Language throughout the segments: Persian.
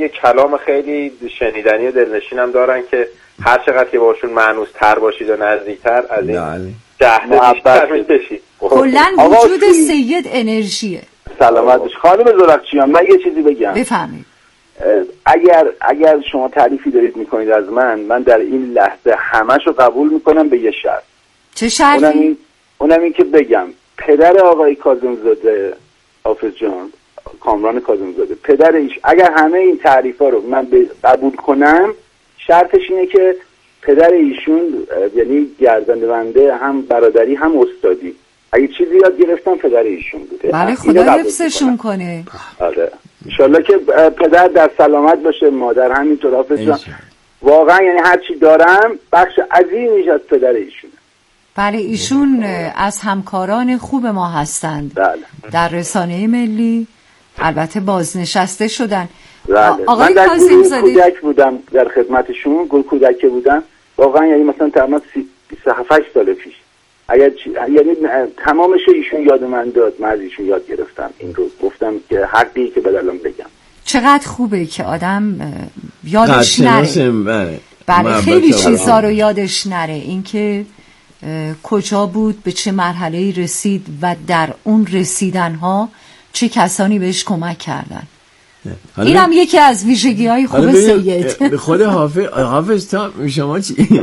یه کلام خیلی شنیدنی و دلنشینم دارن که هر چقدر که باشون معنوس تر باشید و نزدیکتر از این جهد بیشتر می‌کشید. کلاً وجود سید انرژیه. سلامت باش. خانم زرقچیان، من یه چیزی بگم. بفرمایید. اگر شما تعریفی دارید میکنید از من در این لحظه همشو قبول میکنم به یه شرط. چه شرطی؟ اونم این که بگم پدر آقای کاظم‌زاده، حافظ جان، کامران کاظم‌زاده، پدرش اگر همه این تعریفا رو من قبول کنم، شرطش اینه که پدر ایشون یعنی گردنده هم برادری هم استادی، اگه چیزی یاد گرفتم پدر ایشون بوده. بله خدا حفظشون کنه. آره انشالله که پدر در سلامت باشه، مادر همینطور. حافظ جان واقعا یعنی هر چی دارم بخش عظیمیش از پدر ایشونه. بله ایشون از همکاران خوب ما هستند. بله. در رسانه ملی البته بازنشسته شدن. بله. آقای من در کاظم‌زاده کودک بودم در خدمتشون، گل کودک بودم واقعا، یعنی مثلا تقریبا 27 سال پیش یعنی تمامش ایشون یاد من داد، من از ایشون یاد گرفتم. این رو گفتم که حقی که بدلم بگم. چقدر خوبه که آدم یادش نره. بله خیلی چیزا رو یادش نره، اینکه کجا بود، به چه مرحله‌ای رسید و در اون رسیدنها چه کسانی بهش کمک کردن. این هم یکی از ویژگی‌های خوب سید. خود حافظ تا شما چی؟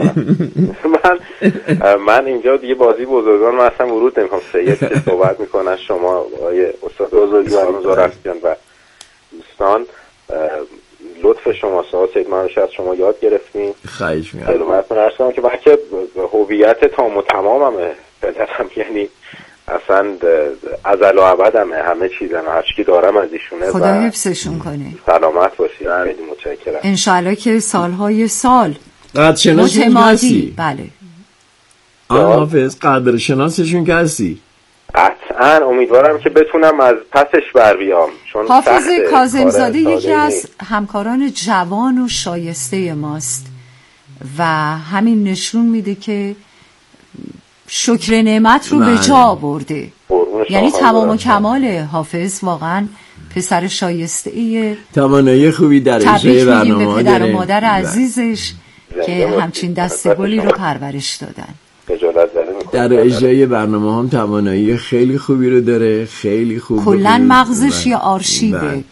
من اینجا دیگه بازی بزرگان من اصلا ورود نمی‌کنم. سید که صحبت میکنن، شما آقای استاد بزرگوار زرقچیان و دوستان، لطف شما سید ما از شما یاد گرفتیم. خواهش می‌کنم. خدمتتون عرض کنم که بلکه هویت تام و تمامه پدرم، یعنی اصلا ازل و ابدمه، همه چیزن و هر چی دارم از ایشونه. خدا حفظشون کنه. سلامت باشید. خیلی متشکرم. انشالله که سالهای سال قدرشناسشون هستی؟ بله. حافظ قدرشناسشون که هستی؟ قطعا امیدوارم که بتونم از پسش بر بیام، چون حافظ کاظم‌زاده یکی از همکاران جوان و شایسته ماست و همین نشون میده که شکر نعمت رو به جا آورده. یعنی تمام و کمال حافظ واقعا پسر شایسته‌ایه. توانایی خوبی در اجرای برنامه به پدر و مادر عزیزش که همچین دستگلی رو پرورش دادن. در اجرای برنامه هم توانایی خیلی خوبی رو داره، خیلی خوب. کلن مغزش یه آرشیوه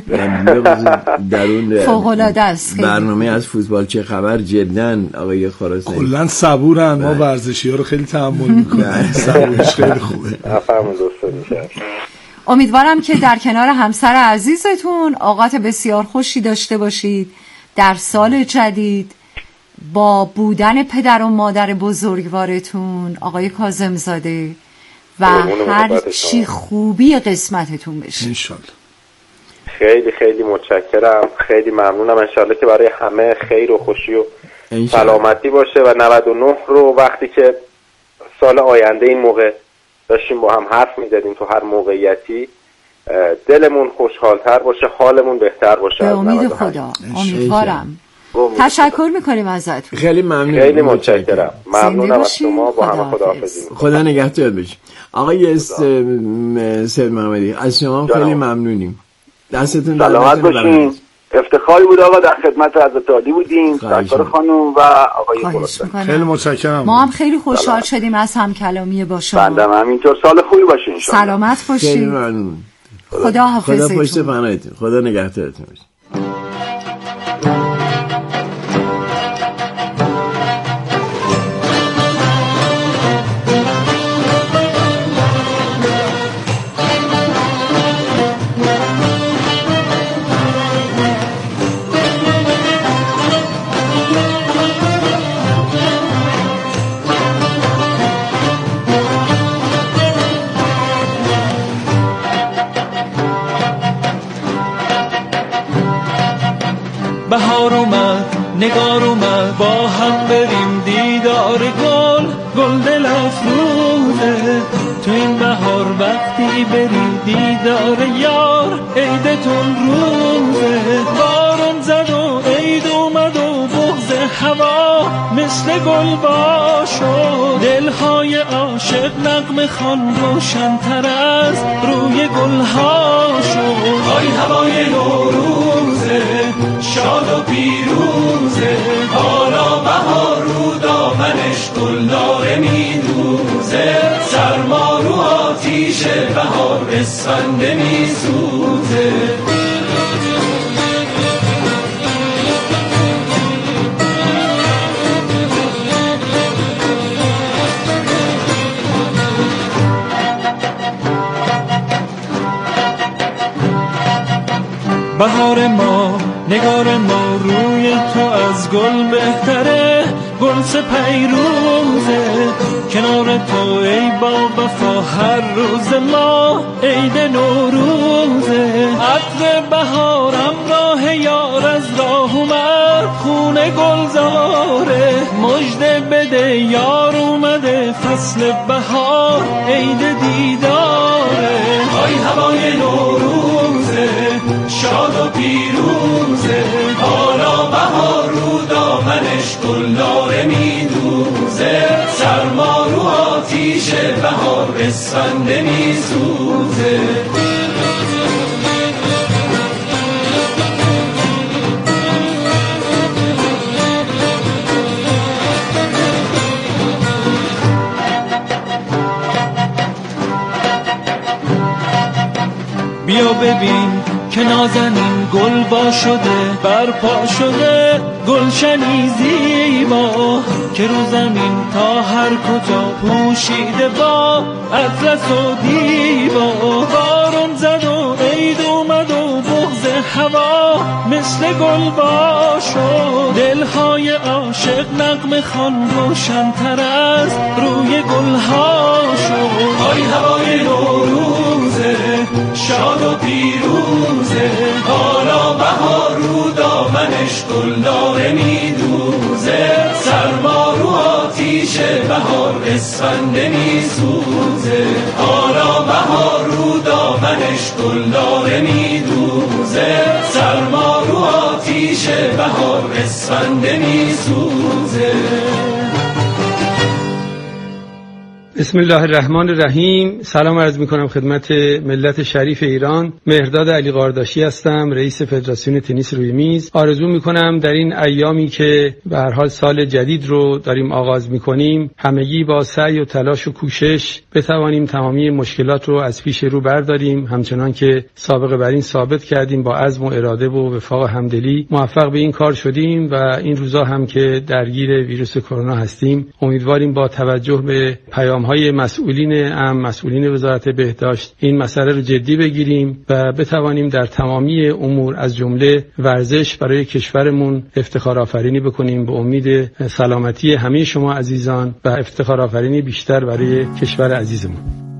درون فوق‌العاده است. برنامه از فوتبال چه خبر جدا آقای خراسانی کلن صبورن. ما ورزشی‌ها رو خیلی تحمل می‌کنیم. صبورش خیلی خوبه. امیدوارم که در کنار همسر عزیزتون اوقات بسیار خوشی داشته باشید در سال جدید، با بودن پدر و مادر بزرگوارتون آقای کاظم‌زاده و هر چی خوبی قسمتتون بشه انشالله. خیلی خیلی متشکرم، خیلی ممنونم. انشالله که برای همه خیر و خوشی و سلامتی باشه و 99 رو وقتی که سال آینده این موقع داشتیم با هم حرف می‌زدیم تو هر موقعیتی دلمون خوشحال‌تر باشه، حالمون بهتر باشه. به امید خدا امیدوارم. تشکر میکنیم ازتون. خیلی ممنون. خیلی متشکرم. ممنونم از شما. با همه خداحافظی. خدا نگهدار باشید. آقای سید محمدی از شما خیلی ممنونیم. دستتون در سلامت باشین. افتخاری بود آقا، در خدمت حضرت عالی بودیم. سرکار خانم و آقای خراسانی. خیلی متشکرم. ما هم خیلی خوشحال شدیم از همکلامی با شما. بنده همینطور. سال خوبی باشه ان شاء الله. سلامت باشید. خیلی ممنون. خدا حافظتون. خدا پشت پناهتون. خدا نگهدارتون باشه. بهار اومد، نگار اومد، با هم بریم دیدار گل، گل دل افروزه. تو این بهار وقتی بری دیدار یار، عیدتون روزه. بارون زد و عید اومد و بغض هوا مثل گل باشو. دلهای عاشق نغمه خوان روشن‌تر از روی گلها شد. آی هوای نوروزه، شاد و پیروزه. حالا بهار رو دامنش گلدار میدوزه، سرما رو آتیش بهار اسفند میسوزه. بهار ما نگار ما روی تو از گل بهتره، گل سپیروزه کنار تو ای با وفا، هر روز ما عید نوروزه. عطر بهارم راه یار از راه اومد، خونه گلزاره مژده بده یار اومده، فصل بهار عید دیداره. های هوای نوروزه شاد و پیروزه، حالا بهار رو دامنش گلدار میدوزه، سرما رو آتیش بهار اسفند میسوزه. بیا ببین که نازنین گل وا شده، برپا شده گلشنی زیبا، که رو زمین تا هر کجا پوشیده با اطلس و دیبا. بارون زد و عید اومد و بغض هوا مثل گل وا شد، دلهای عاشق نغمه خوان روشن‌تر از روی گلها شد. های هوای نوروزه شاد و پیروزه، حالا بهار رو دامنش گلدار میدوزه، سرما رو آتیش بهار اسفند میسوزه. حالا بهار رو دامنش گلدار میدوزه، سرما رو آتیش بهار اسفند میسوزه. بسم الله الرحمن الرحیم. سلام عرض میکنم خدمت ملت شریف ایران. مهرداد علی قارداشی هستم، رئیس فدراسیون تنیس روی میز. آرزو میکنم در این ایامی که به هر حال سال جدید رو داریم آغاز میکنیم، همگی با سعی و تلاش و کوشش بتوانیم تمامی مشکلات رو از پیش رو برداریم، همچنان که سابقه بر این ثابت کردیم با عزم و اراده و وفاق و همدلی موفق به این کار شدیم و این روزا هم که درگیر ویروس کرونا هستیم، امیدواریم با توجه به پیام‌های مسئولین وزارت بهداشت این مسئله رو جدی بگیریم و بتوانیم در تمامی امور از جمله ورزش برای کشورمون افتخار آفرینی بکنیم، به امید سلامتی همه شما عزیزان و افتخار آفرینی بیشتر برای کشور عزیزمون.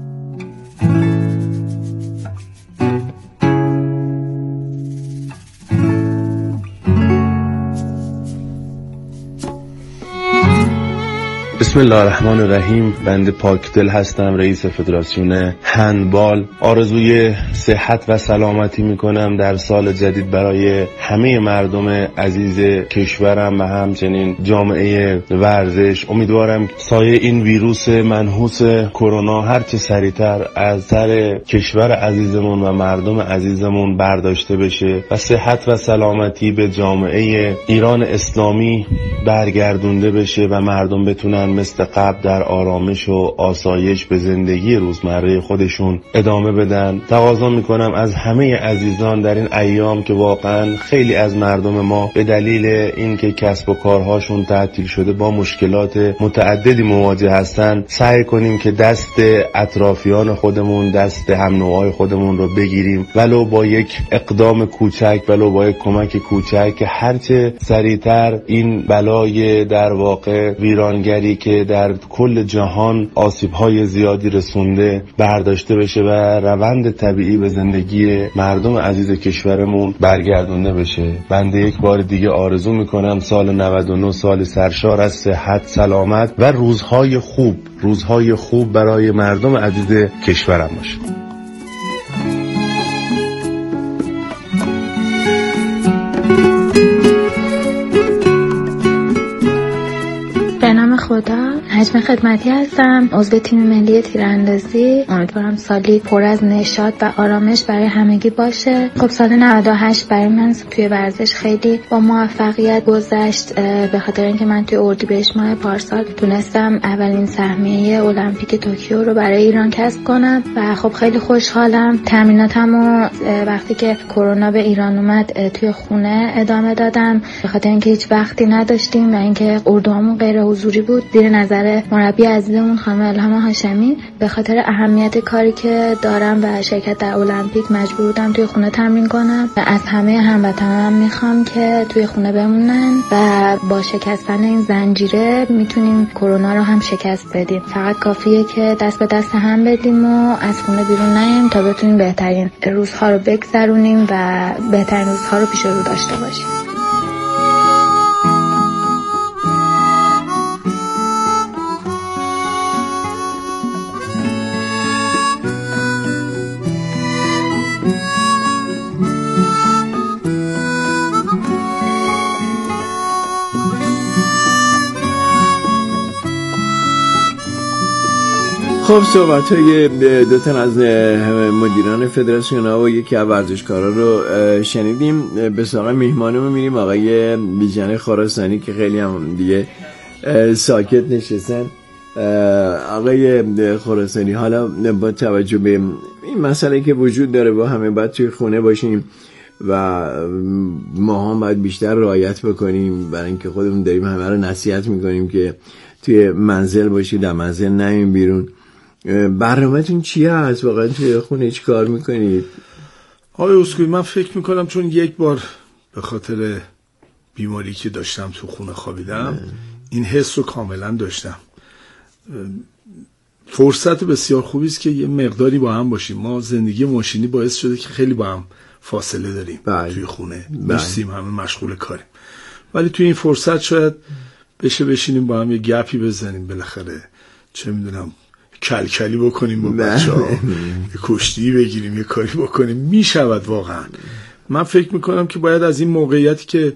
بسم الله الرحمن الرحیم. بنده پاکدل هستم، رئیس فدراسیون هندبال. آرزوی صحت و سلامتی میکنم در سال جدید برای همه مردم عزیز کشورم و همچنین جامعه ورزش. امیدوارم سایه این ویروس منحوس کرونا هر چه سریعتر از سر کشور عزیزمون و مردم عزیزمون برداشته بشه و صحت و سلامتی به جامعه ایران اسلامی برگردونده بشه و مردم بتونن مثل قبل در آرامش و آسایش به زندگی روزمره خودشون ادامه بدن. تقاضا میکنم از همه عزیزان در این ایام که واقعا خیلی از مردم ما به دلیل اینکه کسب و کارهاشون تعطیل شده با مشکلات متعددی مواجه هستن، سعی کنیم که دست اطرافیان خودمون، دست هم نوعای خودمون رو بگیریم، ولو با یک اقدام کوچک، ولو با یک کمک کوچک، که هرچه سریعتر این بلای در واقع ویرانگری که در کل جهان آسیب‌های زیادی رسونده برداشته بشه و روند طبیعی به زندگی مردم عزیز کشورمون برگردونده بشه. بنده یک بار دیگه آرزو میکنم سال 99 سال سرشار از صحت، سلامت و روزهای خوب برای مردم عزیز کشورم باشه. به نام خدا. نجمه خدمتی هستم، عضو تیم ملی تیراندازی. امیدوارم سالی پر از نشاط و آرامش برای همگی باشه. خب سال 98 برای من توی ورزش خیلی با موفقیت گذشت، به خاطر اینکه من توی اردیبهشت ماه پارسال تونستم اولین سهمیه المپیک توکیو رو برای ایران کسب کنم و خب خیلی خوشحالم. تمریناتمو وقتی که کرونا به ایران اومد توی خونه ادامه دادم، به خاطر اینکه هیچ وقتی نداشتیم و اینکه اردوامون غیر حضوری بود. زیر نظر مربی عزیزمون خانم الهام هاشمی به خاطر اهمیت کاری که دارم و شرکت در المپیک مجبور بودم توی خونه تمرین کنم و از همه هموطنانم میخوام که توی خونه بمونن و با شکستن این زنجیره میتونیم کرونا رو هم شکست بدیم. فقط کافیه که دست به دست هم بدیم و از خونه بیرون نیایم تا بتونیم بهترین روزها رو بگذرونیم و بهترین روزها رو پیش رو داشته باشیم. خب صحبت های دو تن از مدیران فدراسیون ها و یکی از ورزشکارا رو شنیدیم. به سراغ میهمانمون میریم، آقای بیژن خراسانی که خیلی هم دیگه ساکت نشستن. آقای خراسانی، حالا با توجه به این مسئله که وجود داره با همه باید توی خونه باشیم و ما هم باید بیشتر رعایت بکنیم، برای اینکه خودمون داریم همه رو نصیحت میکنیم که توی منزل باشید، در منزل نمیم بیرون. برنامه‌تون چیه هست؟ واقعا توی خونه چی کار میکنید؟ آقای اسکوئی، من فکر میکنم چون یک بار به خاطر بیماری که داشتم تو خونه خوابیدم این حس رو کاملا داشتم. فرصت بسیار خوبی است که یه مقداری با هم باشیم. ما زندگی ماشینی باعث شده که خیلی با هم فاصله داریم. توی خونه نیستیم، همه مشغول کاریم، ولی توی این فرصت شاید بشه بشینیم با هم یه گپی بزنیم، بالاخره چه میدونم کلکلی بکنیم با بچه‌ها، یه کشتی بگیریم، یه کاری بکنیم. میشود واقعا. من فکر میکنم که باید از این موقعیتی که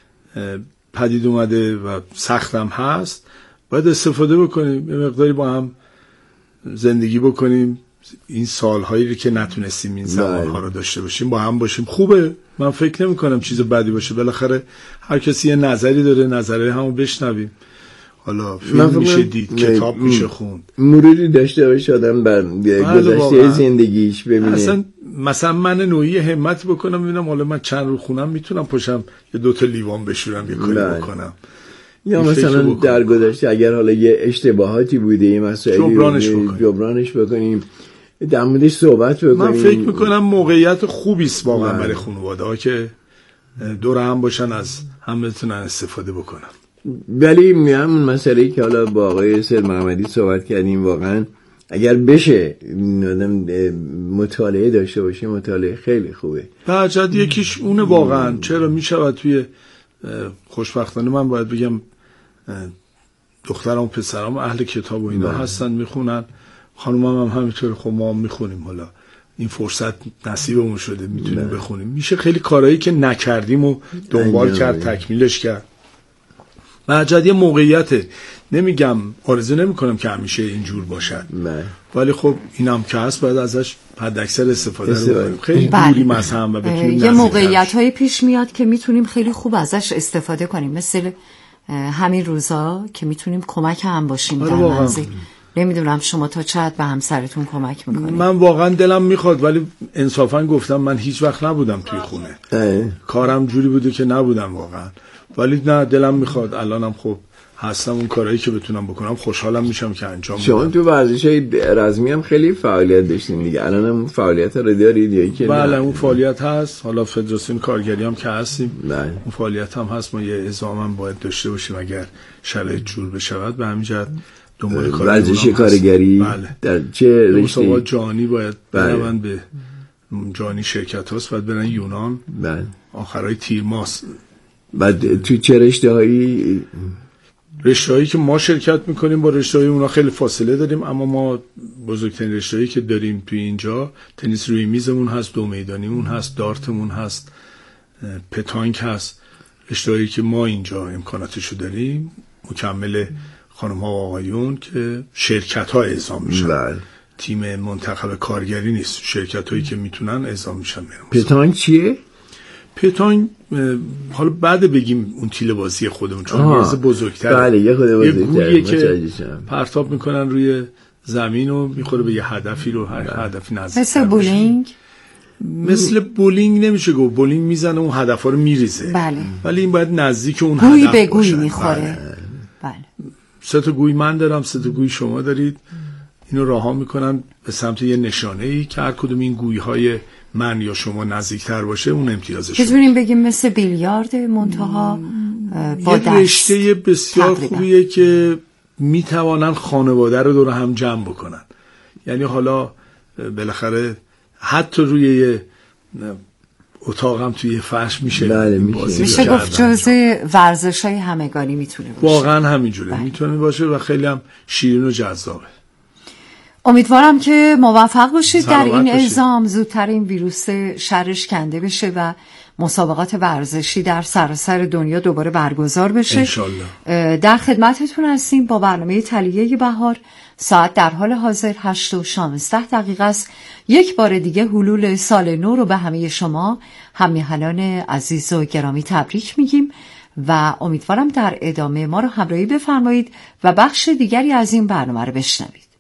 پدید اومده و سختم هست باید استفاده بکنیم، یه مقداری با هم زندگی بکنیم. این سالهایی که نتونستیم این زمانها رو داشته باشیم با هم باشیم. خوبه، من فکر نمی کنم چیز بدی باشه. بالاخره هر کسی یه نظری داره، نظره همو بشنویم. حالا فیلم میشه دید، کتاب میشه خوند، مروری داشته باشه آدم بر گذشته زندگیش ببینه. اصلا مثلا من نوعی همت بکنم ببینم حالا من چند رو خونم میتونم پاشم یه دوتا لیوان بشورم، یه کاری بکنم، یا مثلا در گذشته اگر حالا یه اشتباهاتی بوده یه مسائلی جبرانش بکنیم، در موردش صحبت بکنیم. من فکر میکنم موقعیت خوبی است واقعا برای خانواده‌ها که دور هم باشن، از هم بتونن استفاده بکنن. ولی همون مسئله‌ای که حالا با آقای سید محمدی صحبت کردیم، واقعا اگر بشه آدم مطالعه داشته باشه، مطالعه خیلی خوبه. بجد یکیش اونه واقعا. چرا میشود توی خوشبختانه من باید بگم دخترم و پسرم اهل کتاب و اینا هستن، میخونن. خانومم هم همینطور. خب ما هم میخونیم، حالا این فرصت نصیبمون شده میتونیم بخونیم. میشه خیلی کارهایی که نکردیم و دنبال کرد، تکمیلش کرد. بجد یه موقعیته. نمیگم آرزو نمیکنم که همیشه اینجور باشد، ولی خب اینم که هست باید ازش حداکثر استفاده کنیم. خیلی دوریم از هم و بتونیم یه موقعیت‌های پیش میاد که میتونیم خیلی خوب ازش استفاده کنیم، مثل همین روزا که میتونیم کمک هم باشیم در منزل. نمیدونم شما تا چقدر به همسرتون کمک میکنید؟ من واقعا دلم میخواد، ولی انصافا گفتم من هیچ وقت نبودم توی خونه. کارم جوری بوده که نبودم واقعا، ولی نه دلم میخواد. الانم خب هستم، اون کارهایی که بتونم بکنم خوشحالم میشم که انجام بدم. شما تو ورزش‌های رزمی هم خیلی فعالیت داشتین دیگه، الان هم فعالیت رو دارید یا که؟ بله اون فعالیت هست. حالا فدراسیون کارگری هم که هستیم، اون فعالیت هم هست. ما یه اعزام هم باید داشته باشیم اگر شرایط جور بشود. به همین جهت دنبال کار ورزش کارگری در چه رشته؟ جانی باید برن، به جانی شرکت هاست باید برن یونان، آخرای تیر ماست. بعد تو چه رشته‌هایی؟ رشته‌هایی که ما شرکت میکنیم با رشته‌های اونا خیلی فاصله داریم، اما ما بزرگترین رشته‌هایی که داریم توی اینجا تنیس روی میزمون هست، دو میدانیمون هست، دارتمون هست، پتانک هست. رشته‌هایی که ما اینجا امکاناتشو داریم. مکمل خانم ها و آقایون که شرکت ها اعزام میشن. تیم منتخب کارگری نیست، شرکت هایی که میتونن اعزام میشن. پتانگ چیه؟ پتانگ حالا بعد بگیم اون تیله بازی خودمون، چون یه بزرگتره. بله یه خود بزرگتره. یه گوییه که پرتاب میکنن روی زمین و میخوره به یه هدفی رو، هر هدفی نزدیک. مثل بولینگ؟ مثل بولینگ نمیشه گفت، بولینگ میزنه اون هدفا رو میریزه. بله. ولی این باید نزدیک اون گوی هدف به گوی میخوره. بله. 3 تا گوی من دارم، 3 تا گوی شما دارید. اینو راها میکنن به سمت یه نشانه‌ای که هر کدوم این گوی‌های من یا شما نزدیکتر باشه اون امتیازش. بتونیم بگیم مثل بیلیارد منتها با دست. یه رشته بسیار خوبیه که میتوانن خانواده رو دور هم جمع بکنن. یعنی حالا بالاخره حتی روی یه اتاقم توی فرش میشه. بله میشه گفت جزء ورزش‌های همگانی میتونه باشه. واقعا همینجوره. میتونه باشه و خیلی هم شیرین و جذابه. امیدوارم که موفق باشید در این اعزام، زودتر این ویروس شرش کنده بشه و مسابقات ورزشی در سراسر دنیا دوباره برگزار بشه. انشالله. در خدمتتون هستیم با برنامه تلیه بهار. ساعت در حال حاضر 8:16 است. یک بار دیگه حلول سال نو رو به همه شما هم‌میهنان عزیز و گرامی تبریک میگیم و امیدوارم در ادامه ما رو همراهی بفرمایید و بخش دیگری از این برنامه رو بشنوید.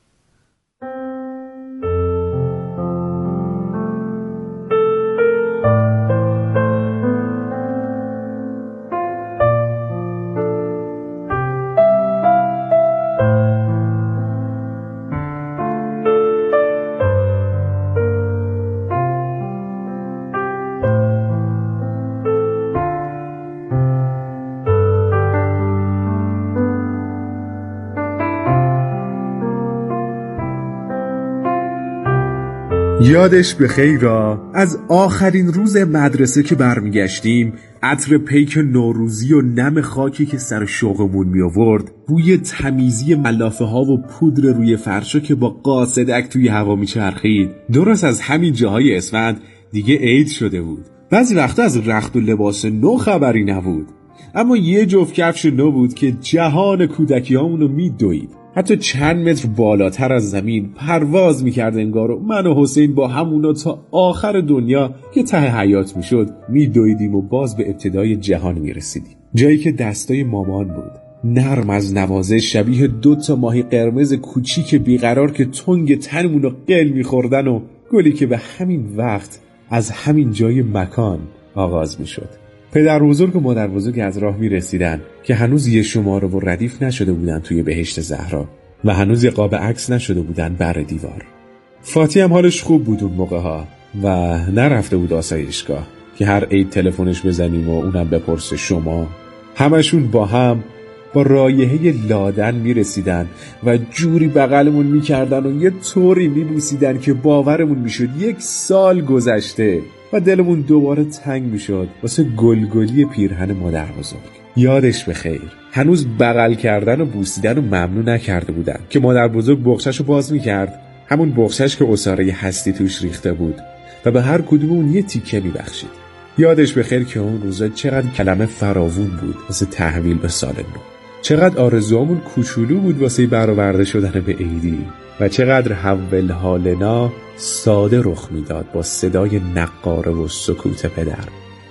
یادش بخیر را از آخرین روز مدرسه که برمیگشتیم، عطر پیک نوروزی و نم خاکی که سر شوقمون می آورد، بوی تمیزی ملافه ها و پودر روی فرشا که با قاصدک توی هوا می چرخید. درست از همین جاهای اسفند دیگه عید شده بود. بعضی وقتا از رخت و لباس نو خبری نبود، اما یه جفت کفش نو بود که جهان کودکیامونو می دوید. حتی چند متر بالاتر از زمین پرواز میکرد انگار و من و حسین با همونا تا آخر دنیا که ته حیات میشد میدویدیم و باز به ابتدای جهان میرسیدیم. جایی که دستای مامان بود، نرم از نوازش، شبیه 2 ماهی قرمز کوچیک بیقرار که تنگ تنمونو قل میخوردن و گلی که به همین وقت از همین جای مکان آغاز میشد. پدر بزرگ و مادر بزرگ از راه می رسیدن که هنوز یه شماره و ردیف نشده بودن توی بهشت زهرا و هنوز یه قاب عکس نشده بودن بر دیوار. فاتی هم حالش خوب بود اون موقع ها و نرفته بود آسایشگاه که هر عید تلفنش بزنیم و اونم بپرسه شما. همشون با هم با رایحه لادن می رسیدن و جوری بغلمون می کردن و یه طوری می بوسیدن که باورمون می شد 1 سال گذشته و دلمون دوباره تنگ می شد واسه گلگلی پیرهن مادر بزرگ. یادش بخیر. هنوز بغل کردن و بوسیدن و ممنون نکرده بودن که مادر بزرگ بخشش رو باز می کرد، همون بخشش که عصاره هستی توش ریخته بود و به هر کدوم اون یه تیکه می بخشید. یادش بخیر که اون روزا چقدر کلمه فراوون بود واسه تحویل به سال نو، چقدر آرزوامون کوچولو بود واسه برآورده شدن به عیدی و چقدر حول حالنا ساده رخ میداد با صدای نقاره و سکوت پدر.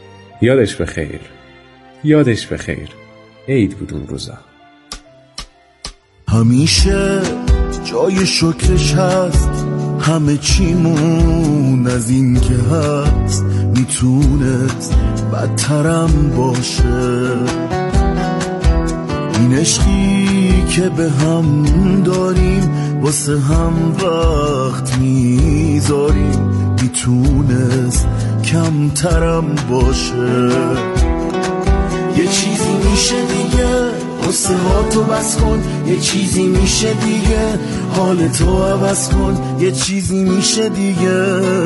یادش بخیر. یادش بخیر. عید بود اون روزا. همیشه جای شکرش هست، همه چیمون از این که هست میتونست بدترم باشه. این عشقی که به هم داریم واسه هم وقت میذاریم میتونست کمترم باشه. یه چیزی میشه دیگه قصه ها تو بس کن، یه چیزی میشه دیگه حال تو عوض کن، یه چیزی میشه دیگه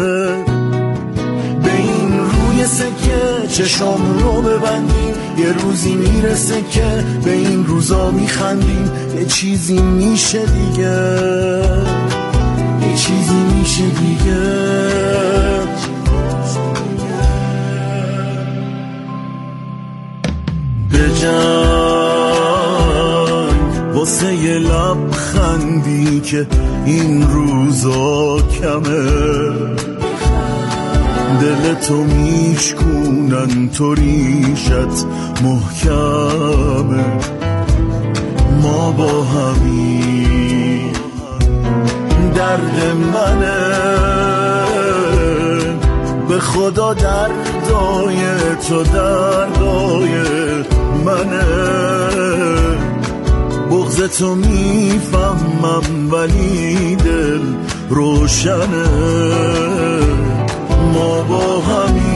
به این روی سکه چشامون رو ببندیم، یه روزی میرسه که به این روزا میخندیم. یه چیزی میشه دیگه، یه چیزی میشه دیگه. به جنگ واسه یه لبخندی که این روزا کمه. دلتو میشکونن تو ریشت محکمه. ما با همین درد منه، به خدا دردای تو دردای منه. بغض تو میفهمم ولی دل روشنه. ما با همین.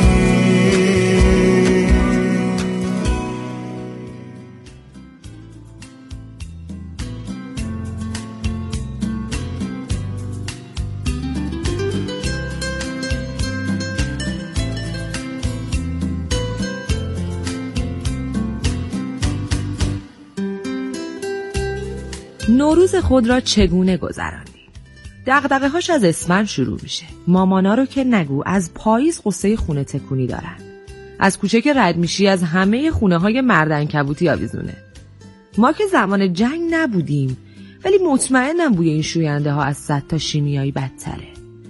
نوروز خود را چگونه گذراندی؟ دغدغه هاش از اسفند شروع میشه. مامانا رو که نگو، از پاییز قصه خونه تکونی دارن. از کوچه که رد میشی از همه خونه های مردعنکبوتی آویزونه. ما که زمان جنگ نبودیم، ولی مطمئنم بوی این شوینده ها از 100 تا شیمیایی بدتره.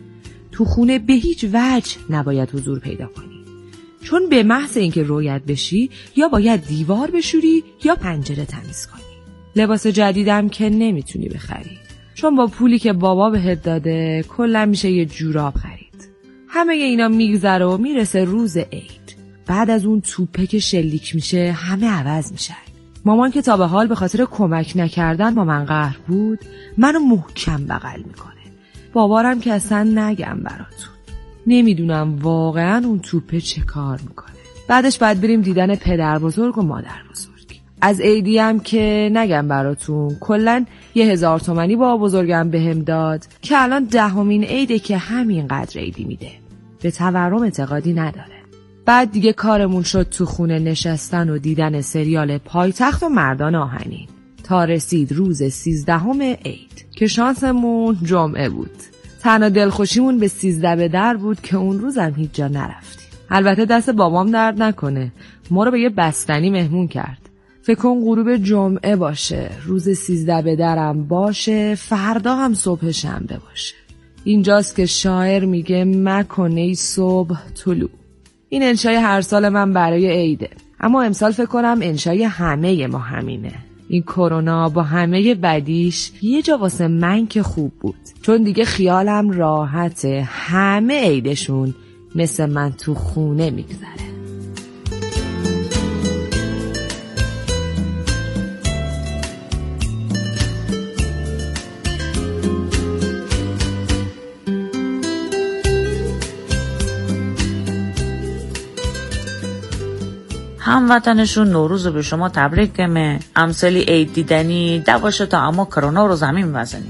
تو خونه به هیچ وجه نباید حضور پیدا کنی، چون به محض اینکه رویت بشی یا باید دیوار بشوری یا پنجره تمیز کنی. لباس جدیدم که نمیتونی بخری، چون با پولی که بابا بهت داده کلا میشه یه جوراب خرید. همه اینا میگذره و میرسه روز عید. بعد از اون توپه که شلیک میشه همه عوض میشن. مامان که تا به حال به خاطر کمک نکردن با من قهر بود، منو محکم بغل میکنه. بابارم که اصلا نگم براتون. نمیدونم واقعا اون توپه چه کار میکنه. بعدش باید بریم دیدن پدر بزرگ و مادر بزرگ. از عیدی هم که نگم براتون، کلن 1000 تومانی با بزرگم بهم داد که الان 10مین عیده که همین قدر عیدی میده. به تورم اعتقادی نداره. بعد دیگه کارمون شد تو خونه نشستن و دیدن سریال پایتخت و مردان آهنین تا رسید روز 13 عید که شانسمون جمعه بود. تنها دلخوشیمون به 13 به در بود که اون روزم هیچ جا نرفتیم. البته دست بابام درد نکنه، ما رو به یه بستنی مهمون کرد. فکر کن غروب جمعه باشه، روز 13 به درم باشه، فردا هم صبح شنبه باشه. اینجاست که شاعر میگه مکنه صبح طلوع. این انشای هر سال من برای عیده، اما امسال فکر کنم انشای همه ما همینه. این کرونا با همه بدیش یه جا واسه من که خوب بود، چون دیگه خیالم راحته همه عیدشون مثل من تو خونه میگذره. هموطنشون نوروز به شما تبریک دمه. امثالی عید دیدنی دواشه تا اما کرونا رو زمین بزنیم.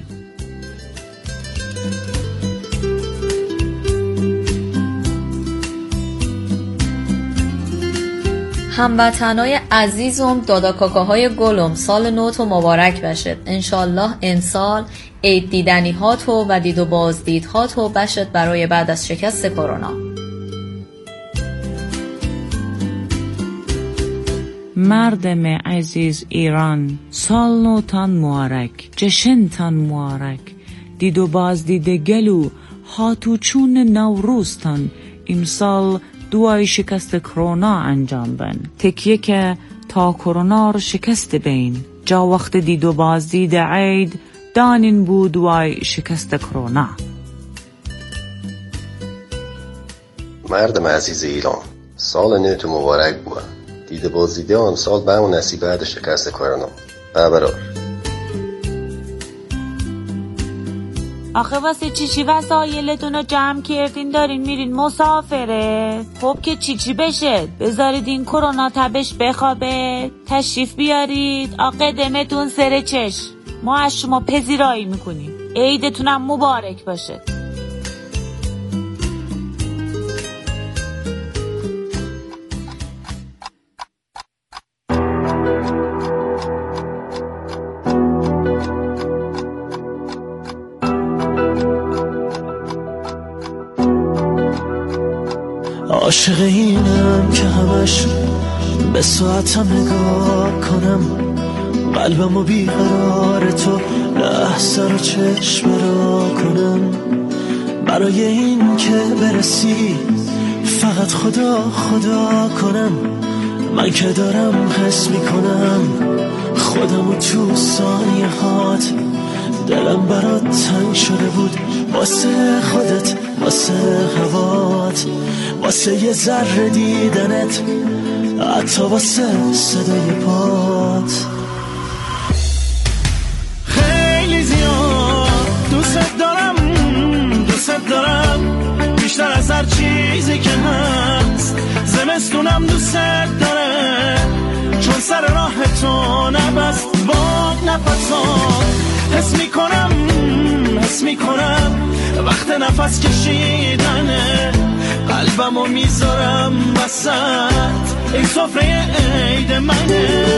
هموطنای عزیزم، دادا کاکاهای گلم، سال نو تو مبارک بشد. انشالله امسال عید دیدنی ها تو و دید و بازدید ها تو بشد برای بعد از شکست کرونا. مردم عزیز ایران، سال نوتان مبارک، جشنتان مبارک. دید و بازدید گلو هاتو چون نوروزتان امسال دوای شکست کرونا انجام بن. تکیه که تا کرونا رو شکست بین، جا وقت دید و بازدید عید دانین بود دوای شکست کرونا. مردم عزیز ایران، سال نوتون مبارک بود. دیده بازدیده امسال به اون نصیب بعد شکست کرونا. برابر آخه واسه چیچی وسایلتون رو جمع کردین دارین میرین مسافره؟ خب که چیچی بشه، بذارید این کرونا تبش بخوابه، تشریف بیارید آقا دمتون سر چش. ما از شما پذیرایی میکنیم. عیدتونم مبارک باشه. عاشق اینم که همش به ساعتم نگاه کنم، قلبمو بیقرار تو لحظه رو چشم را کنم، برای این که برسی فقط خدا خدا کنم. من که دارم حس میکنم خودمو تو ثانیه هات، دلم برات تنگ شده بود واسه خودت، واسه هوات، واسه یه ذره دیدنت، حتی واسه صدای پات. خیلی زیاد دوست دارم بیشتر از هر چیزی که هست. زمستونم دوست داره چون سر راه تو نبست باد نفسات. حس میکنم وقت نفس کشیدنه، قلبمو میذارم وسط این سفره عید منه.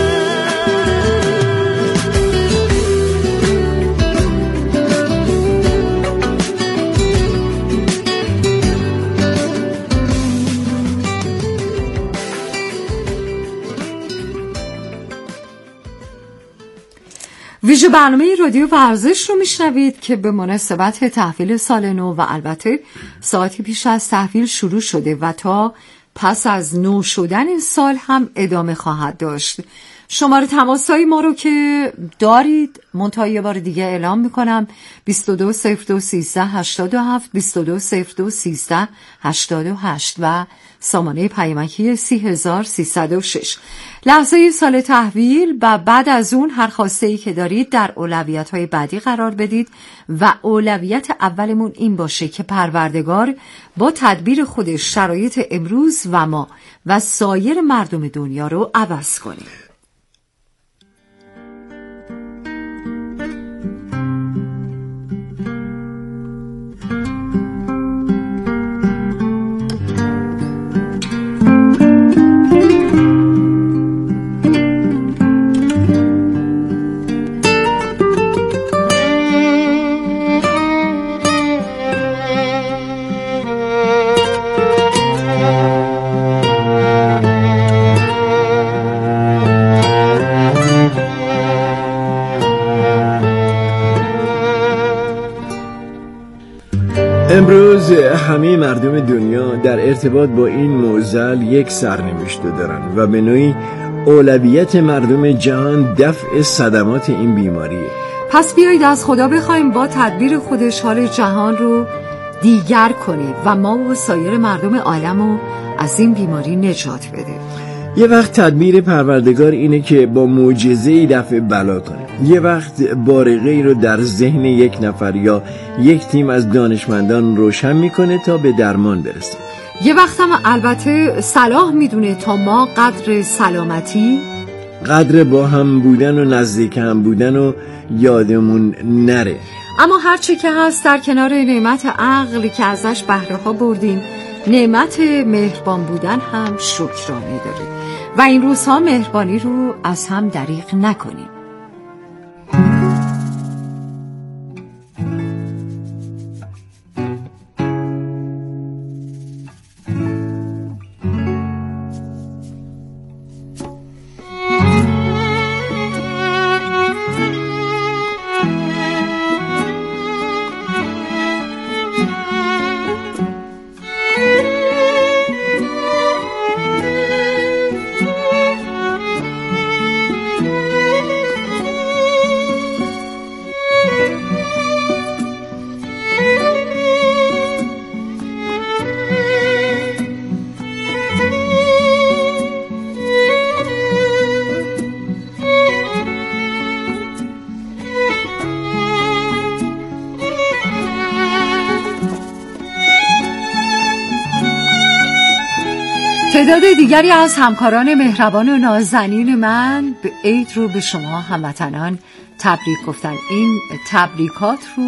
ویژه برنامه رادیو ورزش رو میشنوید که به مناسبت تحویل سال نو و البته ساعتی پیش از تحویل شروع شده و تا پس از نو شدن این سال هم ادامه خواهد داشت. شماره تماس‌های ما رو که دارید منتها یه بار دیگه اعلام میکنم 22021387 22021388 و سامانه پیامکی 30306. لحظه سال تحویل و بعد از اون هر خواسته‌ای که دارید در اولویت‌های بعدی قرار بدید و اولویت اولمون این باشه که پروردگار با تدبیر خودش شرایط امروز و ما و سایر مردم دنیا رو عوض کنه. امروز همه مردم دنیا در ارتباط با این معضل یک سرنوشت دارن و به نوعی اولویت مردم جهان دفع صدمات این بیماریه. پس بیایید از خدا بخوایم با تدبیر خودش حال جهان رو دیگر کنه و ما و سایر مردم عالم رو از این بیماری نجات بده. یه وقت تدبیر پروردگار اینه که با معجزه‌ای دفع بلا کنه، یه وقت بارقه‌ای رو در ذهن یک نفر یا یک تیم از دانشمندان روشن میکنه تا به درمان برسه. یه وقت هم البته صلاح میدونه تا ما قدر سلامتی، قدر با هم بودن و نزدیک هم بودن و یادمون نره. اما هرچی که هست در کنار نعمت عقلی که ازش بهره ها بردیم، نعمت مهربان بودن هم شکرانه داره و این روزها مهربانی رو از هم دریغ نکنیم. تعداد دیگری از همکاران مهربان و نازنین من به عید رو به شما هموطنان تبریک گفتن. این تبریکات رو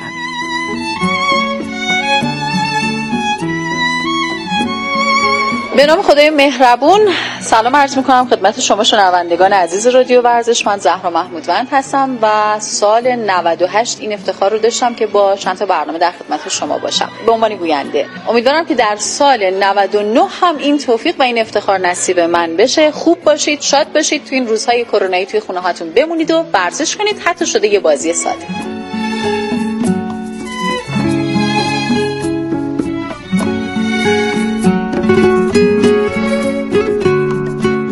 میشنوید. به نام خدای مهربون سلام عرض میکنم خدمت شما شنوندگان عزیز رادیو ورزش. من زهرا محمودوند هستم و سال 98 این افتخار رو داشتم که با چند تا برنامه در خدمت شما باشم به عنوان گوینده. امیدوارم که در سال 99 هم این توفیق و این افتخار نصیب من بشه. خوب باشید، شاد باشید، تو این روزهای کرونایی توی خونه هاتون بمونید و ورزش کنید، حتی شده یه بازی ساده.